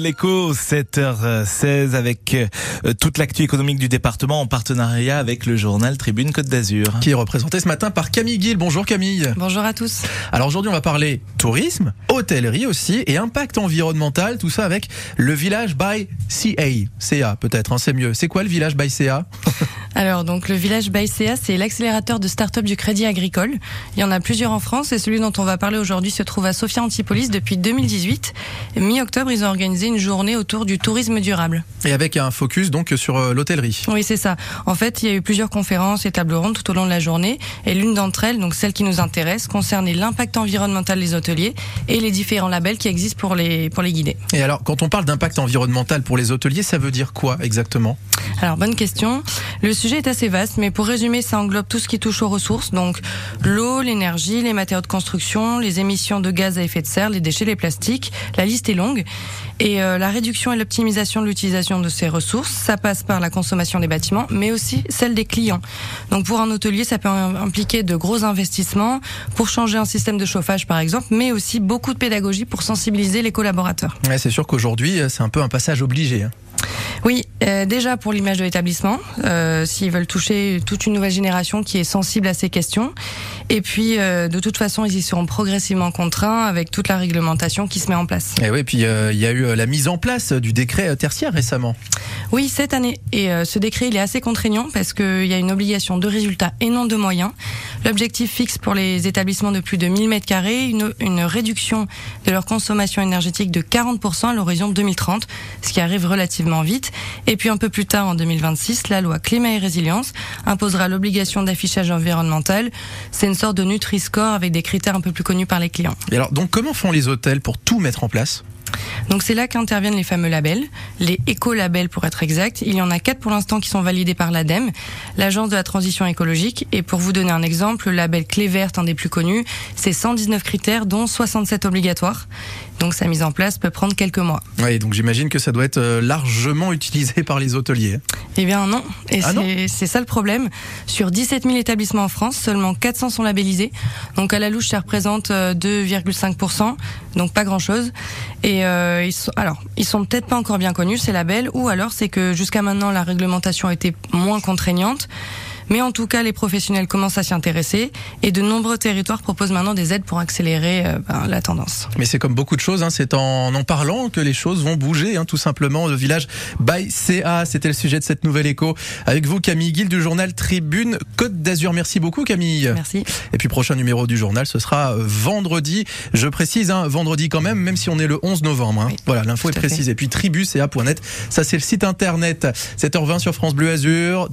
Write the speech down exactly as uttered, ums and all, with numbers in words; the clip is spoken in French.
l'écho, sept heures seize, avec euh, toute l'actu économique du département en partenariat avec le journal Tribune Côte d'Azur. Qui est représenté ce matin par Camille Guil. Bonjour Camille. Bonjour à tous. Alors aujourd'hui on va parler tourisme, hôtellerie aussi et impact environnemental, tout ça avec le village by C A. C A peut-être, hein, c'est mieux. C'est quoi le village by C A? Alors donc le village by C A, c'est l'accélérateur de start-up du crédit agricole. Il y en a plusieurs en France et celui dont on va parler aujourd'hui se trouve à Sophia Antipolis depuis deux mille dix-huit. Mi-octobre, ils ont organisé une journée autour du tourisme durable. Et avec un focus donc sur euh, l'hôtellerie. Oui, c'est ça. En fait, il y a eu plusieurs conférences et tables rondes tout au long de la journée et l'une d'entre elles, donc celle qui nous intéresse, concernait l'impact environnemental des hôteliers et les différents labels qui existent pour les pour les guider. Et alors, quand on parle d'impact environnemental pour les hôteliers, ça veut dire quoi exactement? Alors, bonne question. Le sujet est assez vaste, mais pour résumer, ça englobe tout ce qui touche aux ressources, donc l'eau, l'énergie, les matériaux de construction, les émissions de gaz à effet de serre, les déchets, les plastiques. La liste est longue. Et euh, la réduction et l'optimisation de l'utilisation de ces ressources, ça passe par la consommation des bâtiments, mais aussi celle des clients. Donc pour un hôtelier, ça peut impliquer de gros investissements pour changer un système de chauffage, par exemple, mais aussi beaucoup de pédagogie pour sensibiliser les collaborateurs. Ouais, c'est sûr qu'aujourd'hui, c'est un peu un passage obligé, hein. Oui, euh, déjà pour l'image de l'établissement, euh, s'ils veulent toucher toute une nouvelle génération qui est sensible à ces questions. Et puis, euh, de toute façon, ils y seront progressivement contraints avec toute la réglementation qui se met en place. Et oui, puis euh, il y a eu la mise en place du décret tertiaire récemment. Oui, cette année. Et euh, ce décret, il est assez contraignant parce qu'il y a une obligation de résultat et non de moyens. L'objectif fixe pour les établissements de plus de mille mètres carrés une, une réduction de leur consommation énergétique de quarante pour cent à l'horizon deux mille trente, ce qui arrive relativement vite. Et puis un peu plus tard, en deux mille vingt-six, la loi Climat et Résilience imposera l'obligation d'affichage environnemental. C'est une sorte de Nutri-Score avec des critères un peu plus connus par les clients. Et alors, donc comment font les hôtels pour tout mettre en place ? Donc c'est là qu'interviennent les fameux labels, les éco-labels pour être exact. Il y en a quatre pour l'instant qui sont validés par l'ADEME, l'Agence de la transition écologique. Et pour vous donner un exemple, le label Clé verte, un des plus connus, c'est cent dix-neuf critères dont soixante-sept obligatoires. Donc sa mise en place peut prendre quelques mois. Oui, donc j'imagine que ça doit être largement utilisé par les hôteliers. Eh bien non, et ah c'est, non c'est ça le problème. Sur dix-sept mille établissements en France, seulement quatre cents sont labellisés. Donc à la louche, ça représente deux virgule cinq pour cent, donc pas grand-chose. Et euh, ils sont, alors, ils sont peut-être pas encore bien connus, ces labels, ou alors c'est que jusqu'à maintenant, la réglementation a été moins contraignante. Mais en tout cas, les professionnels commencent à s'y intéresser et de nombreux territoires proposent maintenant des aides pour accélérer euh, ben, la tendance. Mais c'est comme beaucoup de choses, hein, c'est en en parlant que les choses vont bouger, hein, tout simplement. Le village by C A, c'était le sujet de cette nouvelle écho. Avec vous, Camille Guil du journal Tribune Côte d'Azur. Merci beaucoup, Camille. Merci. Et puis, prochain numéro du journal, ce sera vendredi. Je précise, hein, vendredi quand même, même si on est le onze novembre. Hein. Oui, voilà, l'info est précise. Et puis, tribu c a point net, ça c'est le site internet. sept heures vingt sur France Bleu Azur.